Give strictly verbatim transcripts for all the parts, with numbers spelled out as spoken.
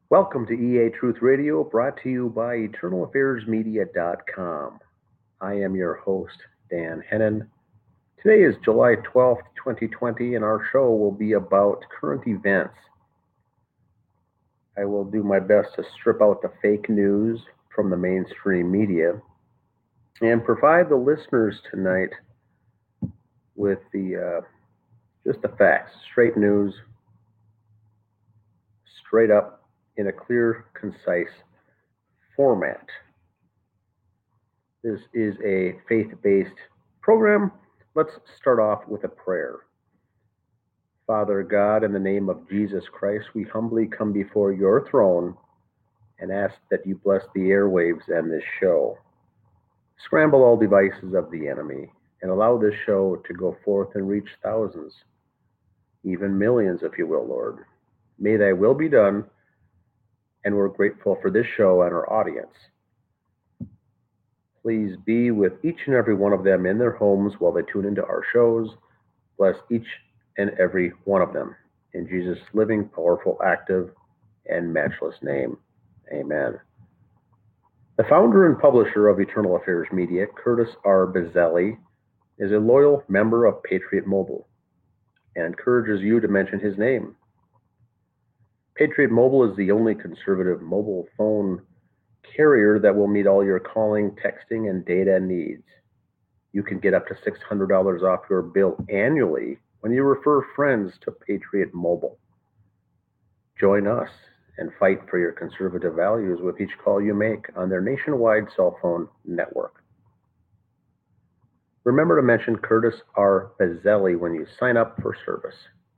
Welcome to E A Truth Radio, brought to you by eternal affairs media dot com. I am your host, Dan Hennon. Today is July twelfth, twenty twenty, and our show will be about current events. I will do my best to strip out the fake news from the mainstream media and provide the listeners tonight with the uh, just the facts, straight news, straight up in a clear, concise format. This is a faith based program. Let's start off with a prayer. Father God, in the name of Jesus Christ, we humbly come before your throne and ask that you bless the airwaves and this show. Scramble all devices of the enemy and allow this show to go forth and reach thousands, even millions, if you will, Lord. May thy will be done, and we're grateful for this show and our audience. Please be with each and every one of them in their homes while they tune into our shows. Bless each and every one of them. In Jesus' living, powerful, active, and matchless name. Amen. The founder and publisher of Eternal Affairs Media, Curtis R. Bazzelli, is a loyal member of Patriot Mobile and encourages you to mention his name. Patriot Mobile is the only conservative mobile phone carrier that will meet all your calling, texting, and data needs. You can get up to six hundred dollars off your bill annually when you refer friends to Patriot Mobile. Join us and fight for your conservative values with each call you make on their nationwide cell phone network. Remember to mention Curtis R. Bazzelli when you sign up for service.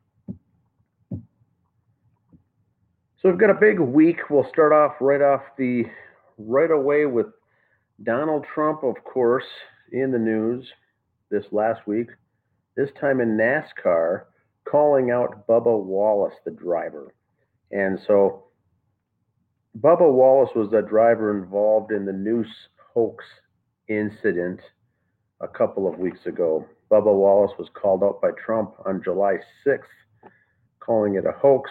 So we've got a big week. We'll start off right off the right away with Donald Trump, of course, in the news this last week, this time in NASCAR, calling out Bubba Wallace, the driver. And so Bubba Wallace was the driver involved in the noose hoax incident a couple of weeks ago. Bubba Wallace was called out by Trump on July sixth, calling it a hoax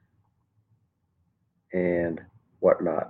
and whatnot.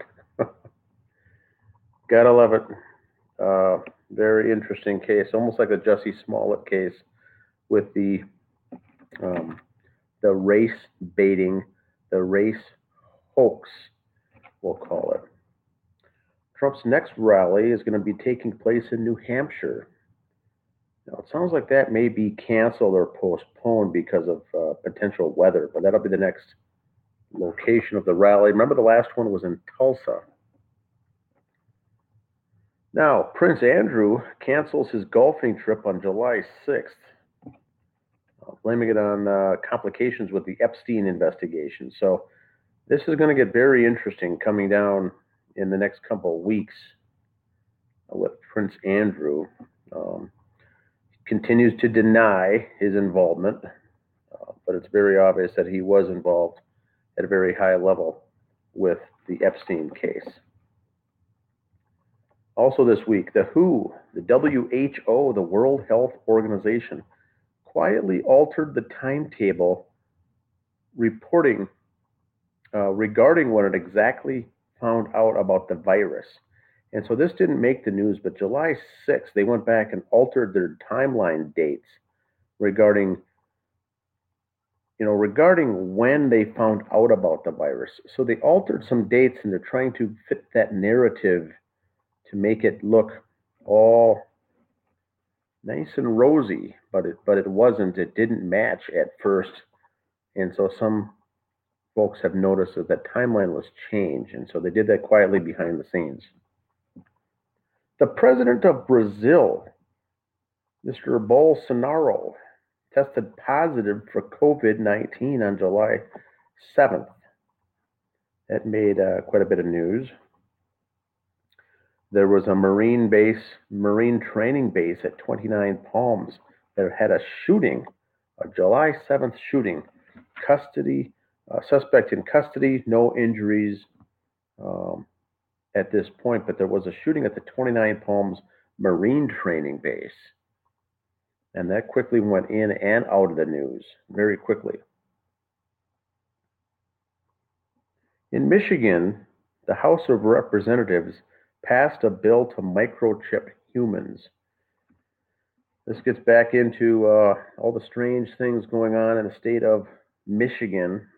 Gotta love it. Uh, very interesting case, almost like a Jussie Smollett case with the um, the race baiting, the race hoax, we'll call it. Trump's next rally is going to be taking place in New Hampshire. Now, it sounds like that may be canceled or postponed because of uh, potential weather, but that'll be the next location of the rally. Remember, the last one was in Tulsa. Now, Prince Andrew cancels his golfing trip on July sixth, uh, blaming it on uh, complications with the Epstein investigation. So this is going to get very interesting coming down in the next couple of weeks uh, with Prince Andrew. Um, continues to deny his involvement, uh, but it's very obvious that he was involved at a very high level with the Epstein case. Also this week, the W H O, the W H O, the World Health Organization, quietly altered the timetable reporting uh, regarding what it exactly found out about the virus. And so this didn't make the news, but July sixth, they went back and altered their timeline dates regarding, you know, regarding when they found out about the virus. So they altered some dates, and they're trying to fit that narrative to make it look all nice and rosy, but it but it wasn't. It didn't match at first, and so some folks have noticed that that timeline was changed, and so they did that quietly behind the scenes. The president of Brazil, Mister Bolsonaro, tested positive for COVID nineteen on July seventh. That made uh, quite a bit of news. There was a Marine base, Marine training base at twenty-nine Palms that had a shooting, a July seventh shooting. Custody, uh, suspect in custody, no injuries um, at this point, but there was a shooting at the twenty-nine Palms Marine training base. And that quickly went in and out of the news, very quickly. In Michigan, the House of Representatives passed a bill to microchip humans. This gets back into uh, all the strange things going on in the state of Michigan.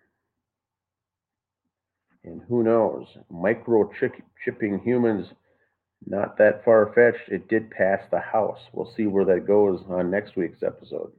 And who knows, microchipping humans, not that far fetched. It did pass the House. We'll see where that goes on next week's episode.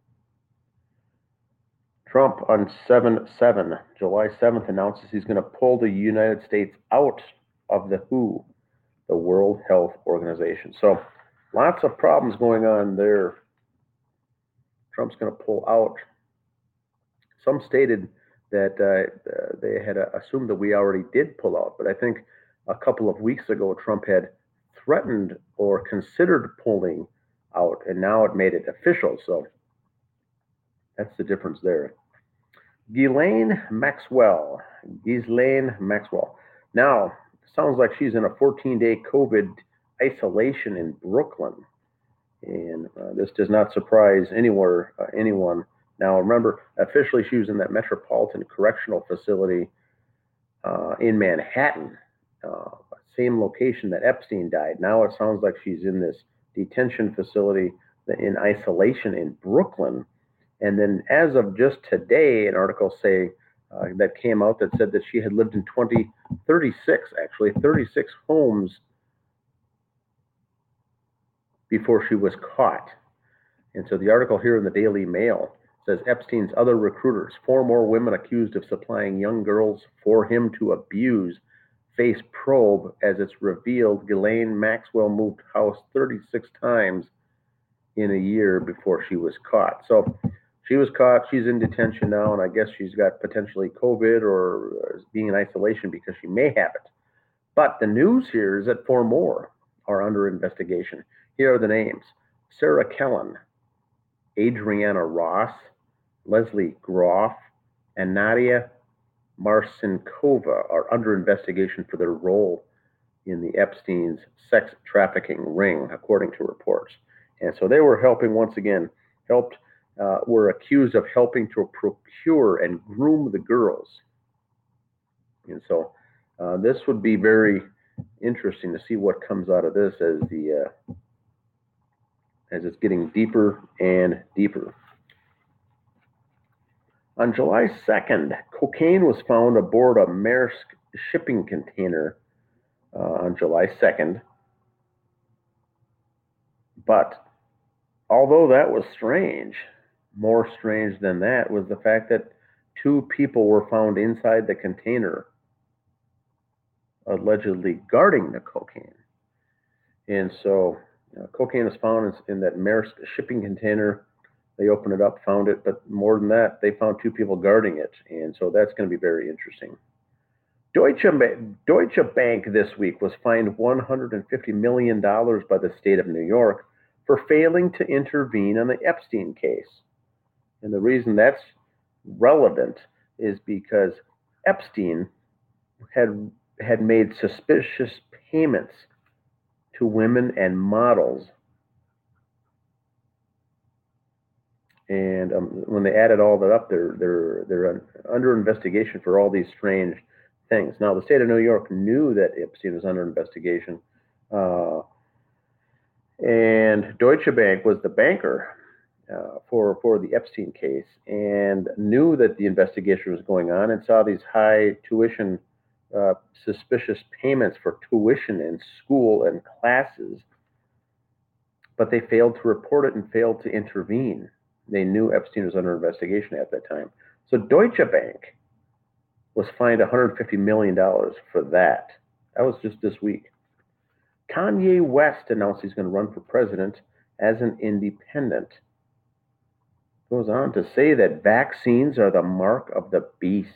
Trump on seven seven, July seventh, announces he's going to pull the United States out of the W H O, the World Health Organization. So lots of problems going on there. Trump's going to pull out. Some stated that uh, they had uh, assumed that we already did pull out, but I think a couple of weeks ago Trump had threatened or considered pulling out, and now it made it official. So that's the difference there. Ghislaine Maxwell. Ghislaine Maxwell. Now, sounds like she's in a fourteen-day COVID isolation in Brooklyn. And uh, this does not surprise anywhere, uh, anyone. Now, remember, officially she was in that Metropolitan Correctional Facility uh, in Manhattan, uh, same location that Epstein died. Now it sounds like she's in this detention facility in isolation in Brooklyn. And then, as of just today, an article say uh, that came out that said that she had lived in twenty, thirty-six, actually thirty-six homes before she was caught. And so the article here in the Daily Mail says Epstein's other recruiters, four more women accused of supplying young girls for him to abuse, face probe as it's revealed Ghislaine Maxwell moved house thirty-six times in a year before she was caught. So she was caught, she's in detention now, and I guess she's got potentially COVID or being in isolation because she may have it. But the news here is that four more are under investigation. Here are the names: Sarah Kellen, Adriana Ross, Leslie Groff, and Nadia Marcinkova are under investigation for their role in the Epstein's sex trafficking ring, according to reports. And so they were helping, once again, helped, uh, were accused of helping to procure and groom the girls. And so uh, this would be very interesting to see what comes out of this as the uh, as it's getting deeper and deeper. On July second, cocaine was found aboard a Maersk shipping container uh, on July second. But although that was strange, more strange than that was the fact that two people were found inside the container, allegedly guarding the cocaine. And so uh, cocaine was found in, in that Maersk shipping container. They opened it up, found it, but more than that, they found two people guarding it. And so that's going to be very interesting. Deutsche, Deutsche Bank this week was fined one hundred fifty million dollars by the state of New York for failing to intervene on the Epstein case. And the reason that's relevant is because Epstein had had made suspicious payments to women and models. And um, when they added all that up, they're they're they're under investigation for all these strange things. Now, the state of New York knew that Epstein was under investigation, uh, and Deutsche Bank was the banker uh, for for the Epstein case, and knew that the investigation was going on, and saw these high tuition, uh, suspicious payments for tuition in school and classes, but they failed to report it and failed to intervene. They knew Epstein was under investigation at that time. So Deutsche Bank was fined one hundred fifty million dollars for that. That was just this week. Kanye West announced he's going to run for president as an independent. Goes on to say that vaccines are the mark of the beast.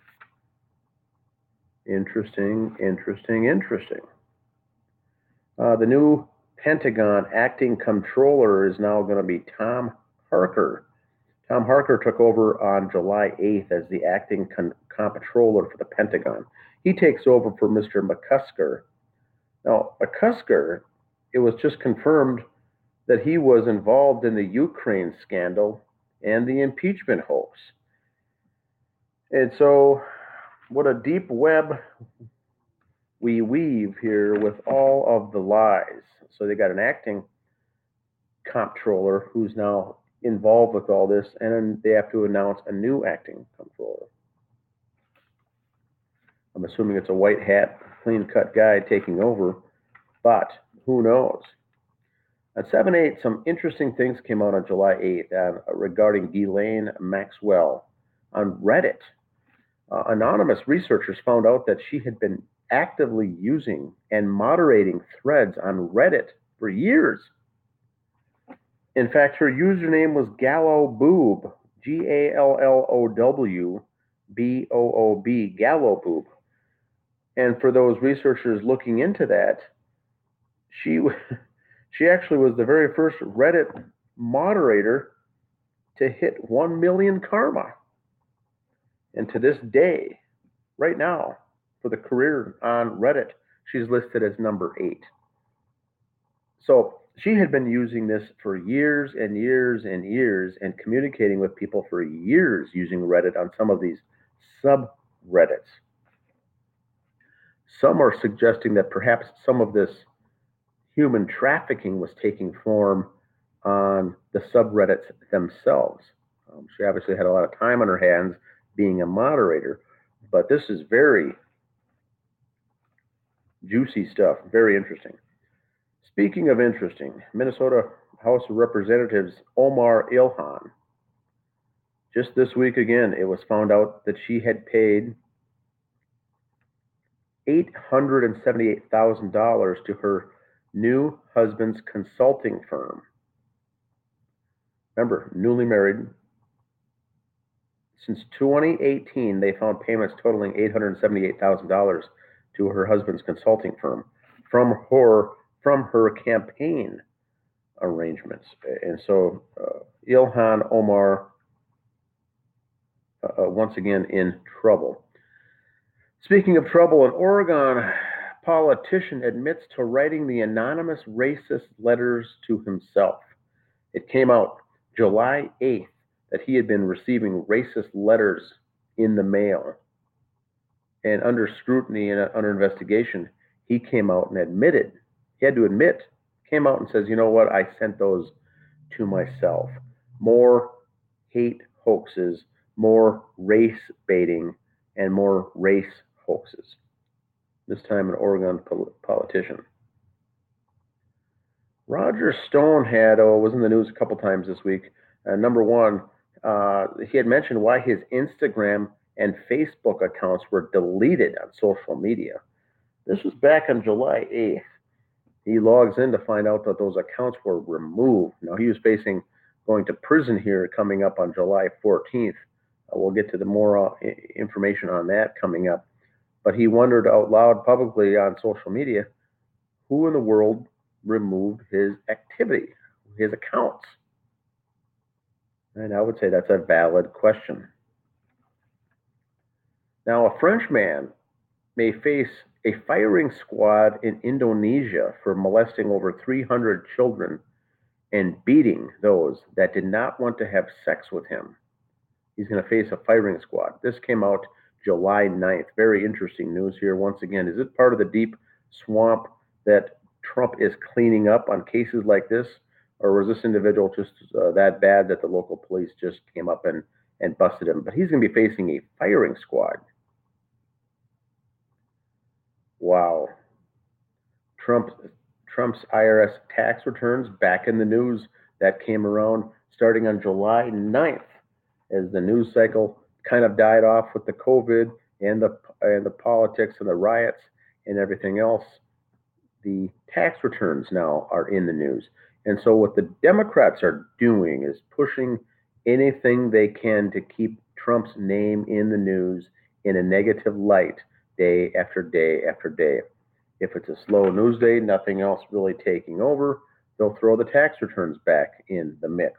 Interesting, interesting, interesting. Uh, the new Pentagon acting comptroller is now going to be Tom Harker. Tom Harker took over on July eighth as the acting con- comptroller for the Pentagon. He takes over for Mister McCusker. Now, McCusker, it was just confirmed that he was involved in the Ukraine scandal and the impeachment hoax. And so what a deep web we weave here with all of the lies. So they got an acting comptroller who's now involved with all this, and then they have to announce a new acting comptroller. I'm assuming it's a white hat, clean cut guy taking over, but who knows? On seven eight, some interesting things came out on July eighth uh, regarding Ghislaine Maxwell on Reddit. Uh, anonymous researchers found out that she had been actively using and moderating threads on Reddit for years. In fact, her username was Gallo Boob, G A L L O W B O O B, Gallo Boob. And for those researchers looking into that, she she actually was the very first Reddit moderator to hit one million karma. And to this day, right now, for the career on Reddit, she's listed as number eight. So she had been using this for years and years and years and communicating with people for years using Reddit on some of these subreddits. Some are suggesting that perhaps some of this human trafficking was taking form on the subreddits themselves. Um, she obviously had a lot of time on her hands being a moderator, but this is very juicy stuff, very interesting. Speaking of interesting, Minnesota House of Representatives Omar Ilhan, just this week again, it was found out that she had paid eight hundred seventy-eight thousand dollars to her new husband's consulting firm. Remember, newly married. Since twenty eighteen, they found payments totaling eight hundred seventy-eight thousand dollars to her husband's consulting firm from her from her campaign arrangements. And so uh, Ilhan Omar, uh, once again, in trouble. Speaking of trouble, an Oregon politician admits to writing the anonymous racist letters to himself. It came out July eighth that he had been receiving racist letters in the mail. And under scrutiny and under investigation, he came out and admitted, he had to admit, came out and says, you know what, I sent those to myself. More hate hoaxes, more race baiting, and more race hoaxes. This time an Oregon politician. Roger Stone had, oh, was in the news a couple times this week. Uh, number one, uh, he had mentioned why his Instagram and Facebook accounts were deleted on social media. This was back on July eighth. He logs in to find out that those accounts were removed. Now, he was facing going to prison here coming up on July fourteenth. Uh, we'll get to the more uh, information on that coming up. But he wondered out loud publicly on social media, who in the world removed his activity, his accounts? And I would say that's a valid question. Now, a French man may face a firing squad in Indonesia for molesting over three hundred children and beating those that did not want to have sex with him. He's going to face a firing squad. This came out July ninth. Very interesting news here. Once again, is it part of the deep swamp that Trump is cleaning up on cases like this? Or was this individual just uh, that bad that the local police just came up and, and busted him? But he's going to be facing a firing squad. Wow. Trump, Trump's I R S tax returns back in the news. That came around starting on July ninth as the news cycle kind of died off with the COVID and the, and the politics and the riots and everything else. The tax returns now are in the news. And so what the Democrats are doing is pushing anything they can to keep Trump's name in the news in a negative light day after day after day. If it's a slow news day, nothing else really taking over, they'll throw the tax returns back in the mix.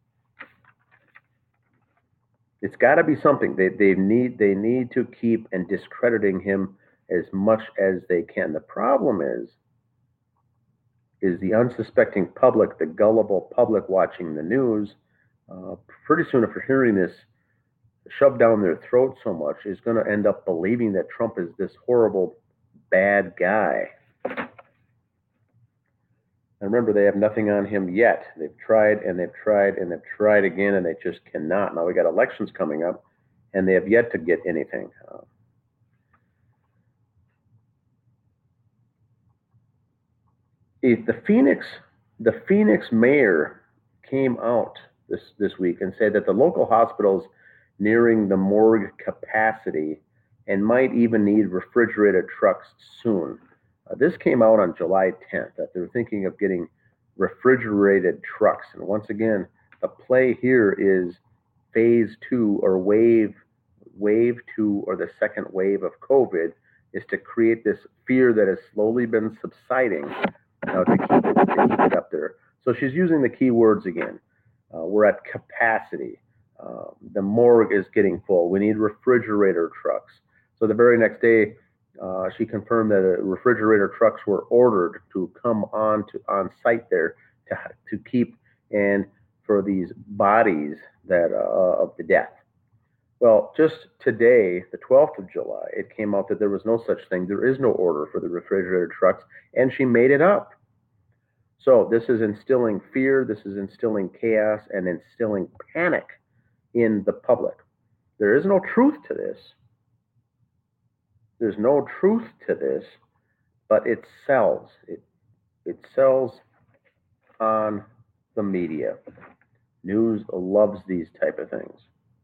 It's got to be something. They, they need they need to keep and discrediting him as much as they can. The problem is, is the unsuspecting public, the gullible public watching the news. Uh, pretty soon after hearing this shoved down their throat so much is going to end up believing that Trump is this horrible, bad guy. And remember, they have nothing on him yet. They've tried and they've tried and they've tried again, and they just cannot. Now we got elections coming up, and they have yet to get anything. Uh, the Phoenix, the Phoenix mayor came out this this week and said that the local hospitals nearing the morgue capacity and might even need refrigerated trucks soon. Uh, this came out on July tenth that they're thinking of getting refrigerated trucks. And once again, the play here is phase two or wave wave two or the second wave of COVID is to create this fear that has slowly been subsiding uh, to keep it to keep it up there. So she's using the key words again. Uh, we're at capacity. Uh, the morgue is getting full. We need refrigerator trucks. So the very next day, uh, she confirmed that uh, refrigerator trucks were ordered to come on to on site there to to keep and for these bodies that uh, of the death. Well, just today, the twelfth of July, it came out that there was no such thing. There is no order for the refrigerator trucks, and she made it up. So this is instilling fear, this is instilling chaos, and instilling panic in the public. There is no truth to this. There's no truth to this, but it sells. It it sells on the media. News loves these type of things.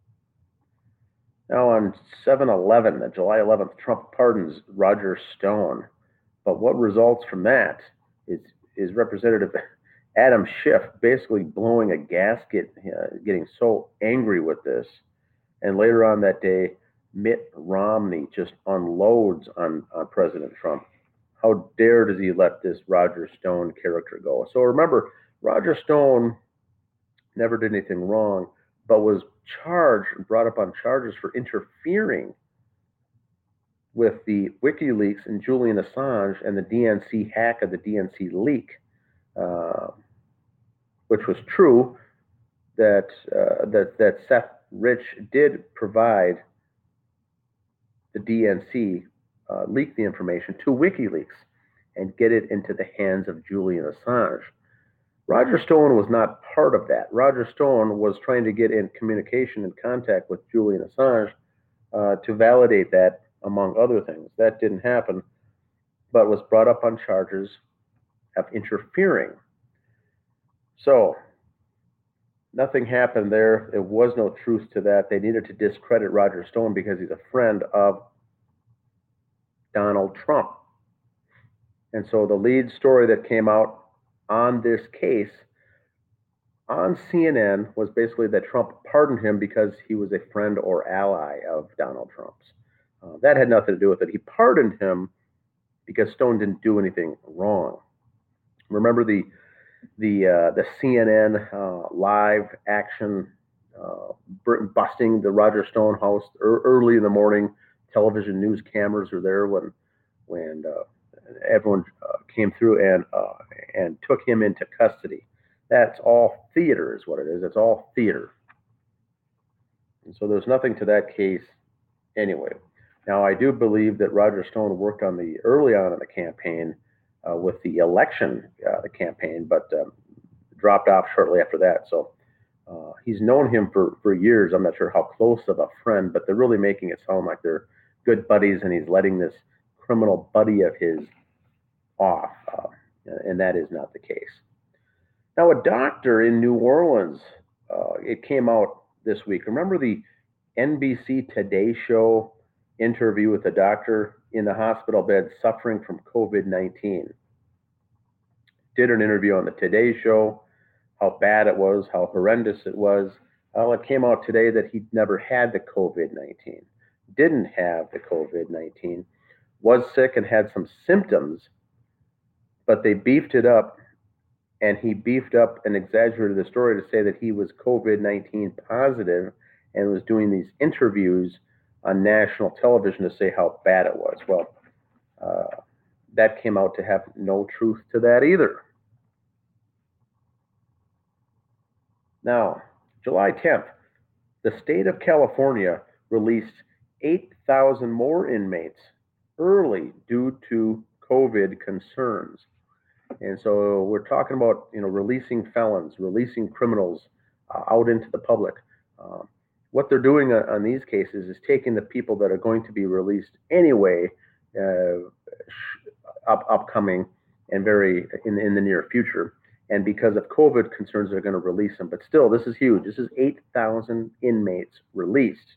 Now on seven eleven, the July eleventh, Trump pardons Roger Stone. But what results from that is is Representative Adam Schiff basically blowing a gasket, uh, getting so angry with this. And later on that day, Mitt Romney just unloads on, on President Trump. How dare does he let this Roger Stone character go? So remember, Roger Stone never did anything wrong, but was charged and brought up on charges for interfering with the WikiLeaks and Julian Assange and the D N C hack of the D N C leak, uh, which was true that uh, that that Seth Rich did provide the D N C, uh, leak the information to WikiLeaks and get it into the hands of Julian Assange. Roger Stone was not part of that. Roger Stone was trying to get in communication and contact with Julian Assange uh, to validate that, among other things. That didn't happen, but was brought up on charges of interfering. So nothing happened there. There was no truth to that. They needed to discredit Roger Stone because he's a friend of Donald Trump. And so the lead story that came out on this case on C N N was basically that Trump pardoned him because he was a friend or ally of Donald Trump's. Uh, that had nothing to do with it. He pardoned him because Stone didn't do anything wrong. Remember the the uh, the C N N uh, live action uh, busting the Roger Stone house early in the morning. Television news cameras were there when when uh, everyone uh, came through and uh, and took him into custody. That's all theater, is what it is. It's all theater. And so there's nothing to that case anyway. Now, I do believe that Roger Stone worked on the early on in the campaign uh, with the election, uh, the campaign, but um, dropped off shortly after that. So uh, he's known him for, for years. I'm not sure how close of a friend, but they're really making it sound like they're good buddies, and he's letting this criminal buddy of his off, uh, and that is not the case. Now, a doctor in New Orleans, uh, it came out this week. Remember the N B C Today Show interview with a doctor in the hospital bed suffering from COVID nineteen? Did an interview on the Today Show, how bad it was, how horrendous it was. Well, it came out today that he'd never had the COVID nineteen, didn't have the COVID nineteen, was sick and had some symptoms, but they beefed it up, and he beefed up and exaggerated the story to say that he was COVID nineteen positive and was doing these interviews on national television to say how bad it was. Well, uh, that came out to have no truth to that either. Now, July tenth, The state of California released eight thousand more inmates early due to COVID concerns. And so we're talking about, you know, releasing felons, releasing criminals uh, out into the public. Uh, what they're doing on, on these cases is taking the people that are going to be released anyway, uh, up, upcoming and very in, in the near future. And because of COVID concerns, they're going to release them. But still, this is huge. This is eight thousand inmates released.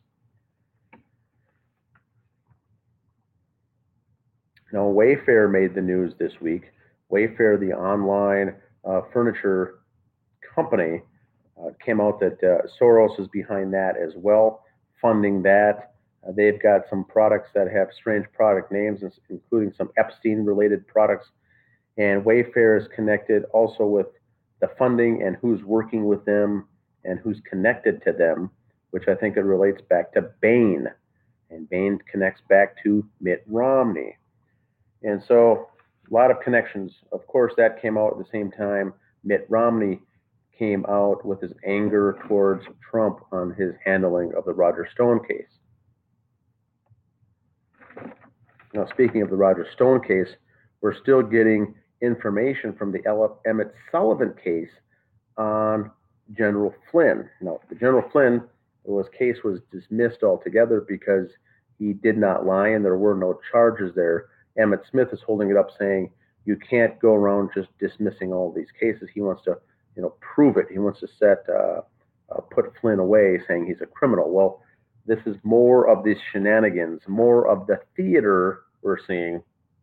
Now, Wayfair made the news this week. Wayfair, the online uh, furniture company, uh, came out that uh, Soros is behind that as well, funding that. Uh, they've got some products that have strange product names, including some Epstein-related products. And Wayfair is connected also with the funding and who's working with them and who's connected to them, which I think it relates back to Bain. And Bain connects back to Mitt Romney. And so a lot of connections. Of course, that came out at the same time. Mitt Romney came out with his anger towards Trump on his handling of the Roger Stone case. Now, speaking of the Roger Stone case, we're still getting information from the Emmett Sullivan case on General Flynn. Now, the General Flynn was case was dismissed altogether because he did not lie and there were no charges there. Emmett Smith is holding it up saying you can't go around just dismissing all these cases. He wants to, you know, prove it. He wants to set, uh, uh, put Flynn away, saying he's a criminal. Well, this is more of these shenanigans, more of the theater we're seeing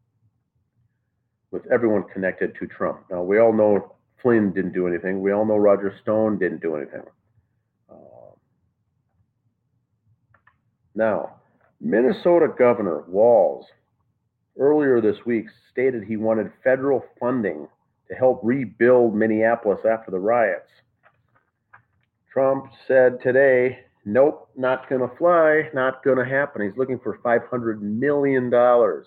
with everyone connected to Trump. Now, we all know Flynn didn't do anything. We all know Roger Stone didn't do anything. Uh, now, Minnesota Governor Walz earlier this week stated he wanted federal funding to help rebuild Minneapolis after the riots. Trump said today, nope, not going to fly, not going to happen. He's looking for five hundred million dollars.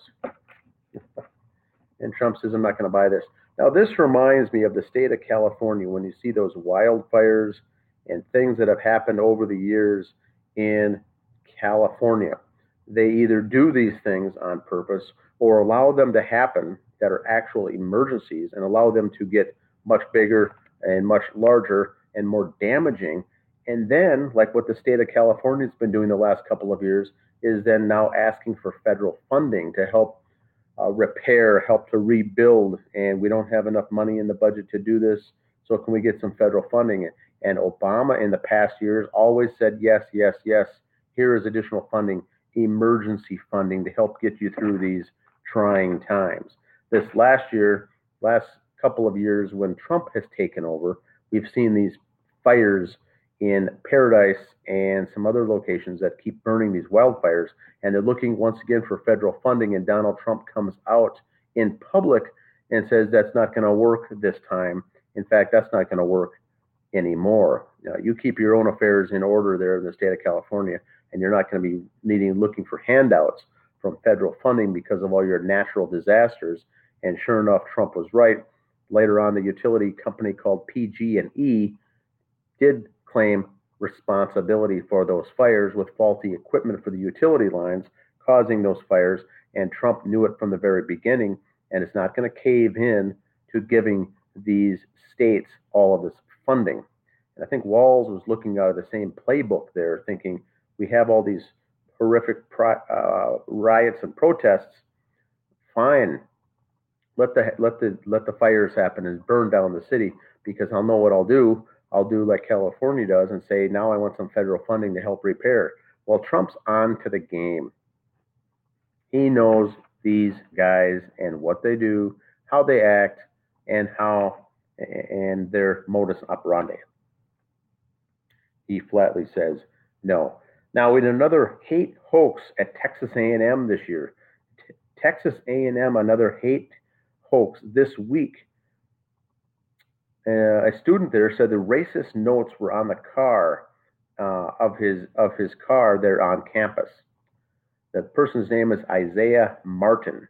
And Trump says, I'm not going to buy this. Now, this reminds me of the state of California when you see those wildfires and things that have happened over the years in California. They either do these things on purpose or allow them to happen that are actual emergencies and allow them to get much bigger and much larger and more damaging. And then, like what the state of California has been doing the last couple of years, is then now asking for federal funding to help uh, repair, help to rebuild. And we don't have enough money in the budget to do this. So can we get some federal funding? And Obama in the past years always said, yes, yes, yes, here is additional funding, emergency funding to help get you through these trying times. This last year, last couple of years when Trump has taken over, we've seen these fires in Paradise and some other locations that keep burning these wildfires. And they're looking once again for federal funding. And Donald Trump comes out in public and says that's not going to work this time. In fact, that's not going to work anymore. You know, you keep your own affairs in order there in the state of California, and you're not going to be needing looking for handouts from federal funding because of all your natural disasters. And sure enough, Trump was right. Later on, the utility company called P G and E did claim responsibility for those fires with faulty equipment for the utility lines causing those fires. And Trump knew it from the very beginning, and is not going to cave in to giving these states all of this funding. And I think Walz was looking out of the same playbook there, thinking we have all these horrific pri- uh, riots and protests. Fine, let the let the let the fires happen and burn down the city, because I'll know what I'll do. I'll do like California does and say, now I want some federal funding to help repair. Well, Trump's on to the game. He knows these guys and what they do, how they act, and how and their modus operandi. He flatly says no. Now, in another hate hoax at Texas A and M this year, T- Texas A and M, another hate hoax this week. Uh, a student there said the racist notes were on the car uh, of his of his car there on campus. The person's name is Isaiah Martin.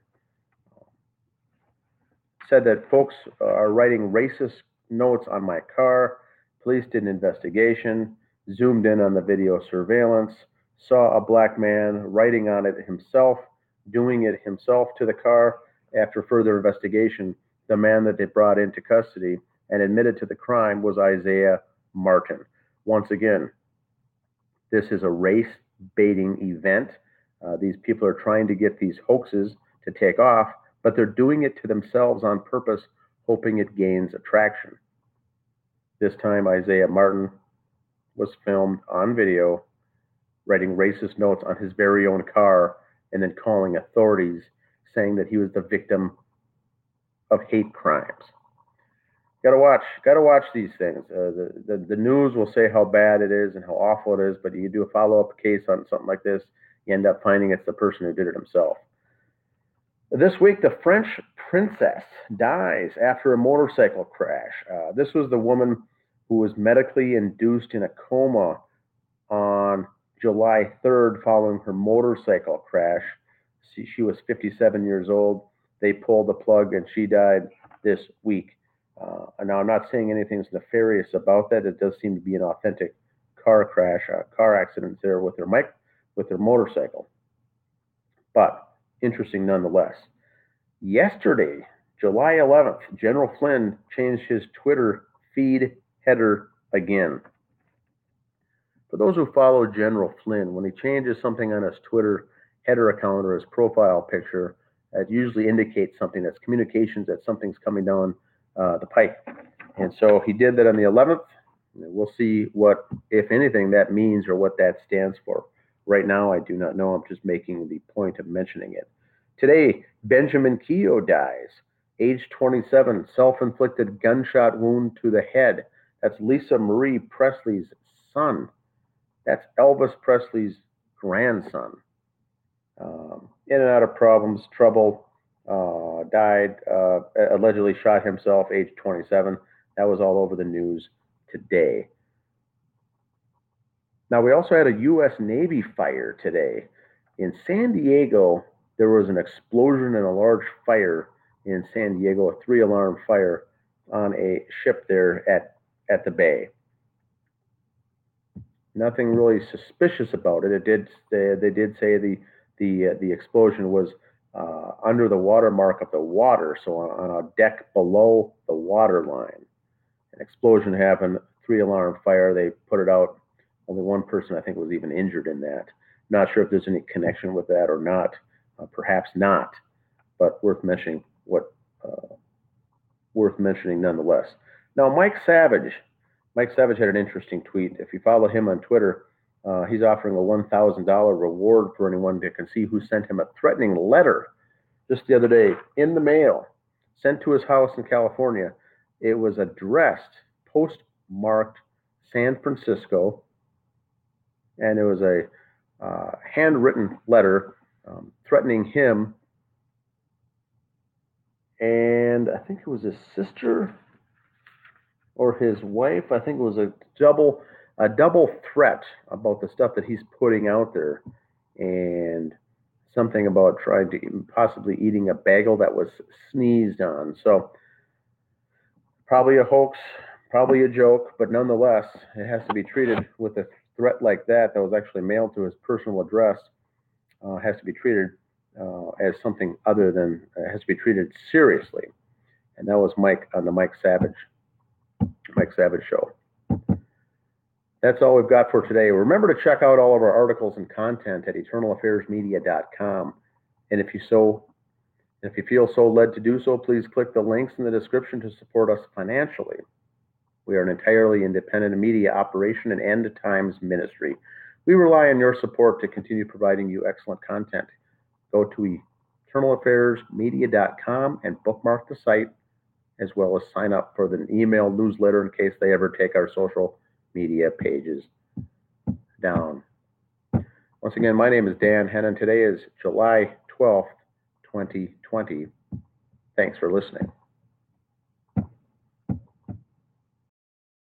Said that folks are writing racist notes on my car. Police did an investigation. zoomed in on the video surveillance, saw a black man writing on it himself, doing it himself to the car. After further investigation, the man that they brought into custody and admitted to the crime was Isaiah Martin. Once again, this is a race baiting event. Uh, these people are trying to get these hoaxes to take off, but they're doing it to themselves on purpose, hoping it gains attraction. This time, Isaiah Martin was filmed on video writing racist notes on his very own car and then calling authorities, saying that he was the victim of hate crimes. Gotta watch, gotta watch these things. Uh, the, the the news will say how bad it is and how awful it is, but you do a follow-up case on something like this, you end up finding it's the person who did it himself. This week, the French princess dies after a motorcycle crash. Uh, this was the woman who was medically induced in a coma on July third following her motorcycle crash. She, she was fifty-seven years old. They pulled the plug and she died this week. Uh, now, I'm not saying anything's nefarious about that. It does seem to be an authentic car crash, a car accident there with their mic, with their motorcycle. But interesting nonetheless. Yesterday, July eleventh, General Flynn changed his Twitter feed header again. For those who follow General Flynn, when he changes something on his Twitter header account or his profile picture, it usually indicates something. That's communications that something's coming down uh, the pipe. And so he did that on the eleventh. We'll see what, if anything, that means or what that stands for. Right now, I do not know. I'm just making the point of mentioning it. Today, Benjamin Keough dies, age twenty-seven, self-inflicted gunshot wound to the head. That's Lisa Marie Presley's son. That's Elvis Presley's grandson. Um, in and out of problems, trouble, uh, died, uh, allegedly shot himself, age twenty-seven. That was all over the news today. Now, we also had a U S Navy fire today. In San Diego, there was an explosion and a large fire in San Diego, a three-alarm fire on a ship there at, at the bay. Nothing really suspicious about it. It did. They, they did say the the uh, the explosion was uh, under the watermark of the water, so on, on a deck below the water line. An explosion happened. Three-alarm fire. They put it out. Only one person, I think, was even injured in that. Not sure if there's any connection with that or not. Uh, perhaps not, but worth mentioning. What uh, worth mentioning nonetheless. Now, Mike Savage. Mike Savage had an interesting tweet. If you follow him on Twitter, uh, he's offering a one thousand dollars reward for anyone that can see who sent him a threatening letter just the other day in the mail, sent to his house in California. It was addressed, postmarked San Francisco, and it was a uh, handwritten letter um, threatening him, and I think it was his sister or his wife. I think it was a double a double threat about the stuff that he's putting out there, and something about trying to possibly eating a bagel that was sneezed on. So probably a hoax, probably a joke, but nonetheless, it has to be treated with a threat like that that was actually mailed to his personal address. Uh, has to be treated uh, as something other than uh, has to be treated seriously. And that was Mike on the Mike Savage Mike Savage Show. That's all we've got for today. Remember to check out all of our articles and content at eternal affairs media dot com. And if you so, if you feel so led to do so, please click the links in the description to support us financially. We are an entirely independent media operation and end times ministry. We rely on your support to continue providing you excellent content. Go to eternal affairs media dot com and bookmark the site, as well as sign up for the email newsletter in case they ever take our social media pages down. Once again, my name is Dan Hennon. Today is July twelfth, twenty twenty. Thanks for listening.